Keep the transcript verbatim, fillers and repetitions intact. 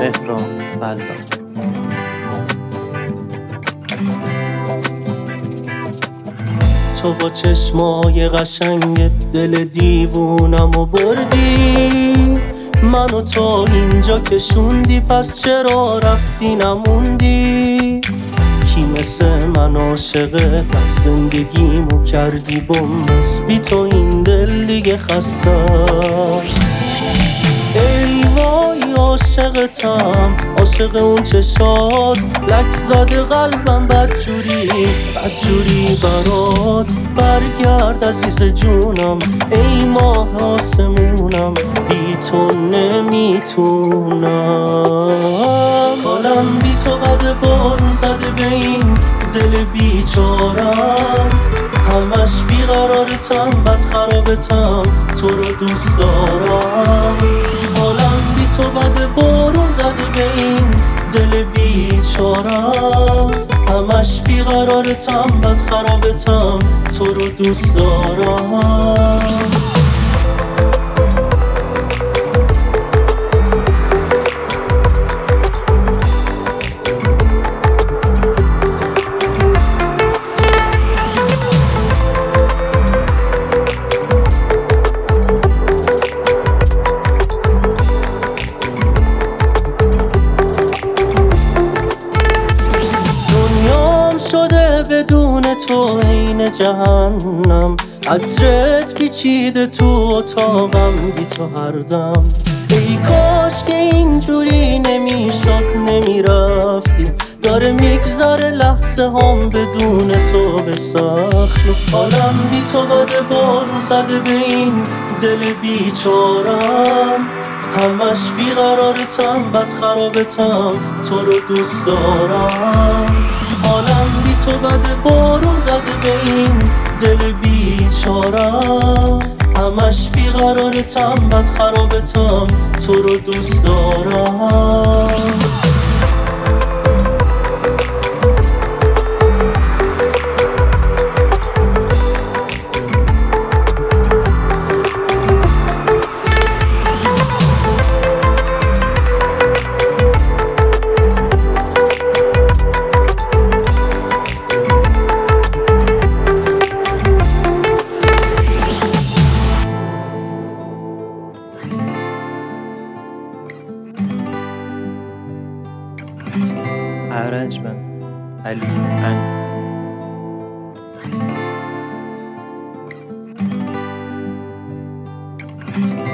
مهران بلا. تو با چشمای قشنگ دل دیوونم و بردی، منو تا اینجا کشوندی، پس چرا رفتی نموندی؟ کی مثل من عاشقه، پس زندگیمو کردی بمبس، بی تو این دل دیگه خسته. ای وای عاشقتم، عاشق اون چشات، لک زده قلبم بدجوری بدجوری برات. برگرد عزیز جونم، ای ماه آسمونم، بی تو نمیتونم. حالم بی تو بده، بارون زده به این دل بیچارم، همش بیقرارتم، بد خرابتم، تو رو دوست دارم. حالم بی تو بده، بارون زده به این دل بیچارم، همش بیقرارتم، بد خرابتم، تو رو دوست دارم. بدون تو عین جهنم، عطرت پیچیده تو اتاقم، بی تو هر دم. ای کاش که اینجوری نمیشد، نمیرفتی، داره میگذره لحظه هم بدون تو به سختی. حالم بی تو بده، بارون زده به این دل بیچارم، همش بیقرارتم، بد خرابتم، تو رو دوست دارم. حالم بی تو بده، بارون زده به این دل بیچارم، همش بیقرارتم، بد خرابتم، تو رو دوست دارم. Arrangement Ali and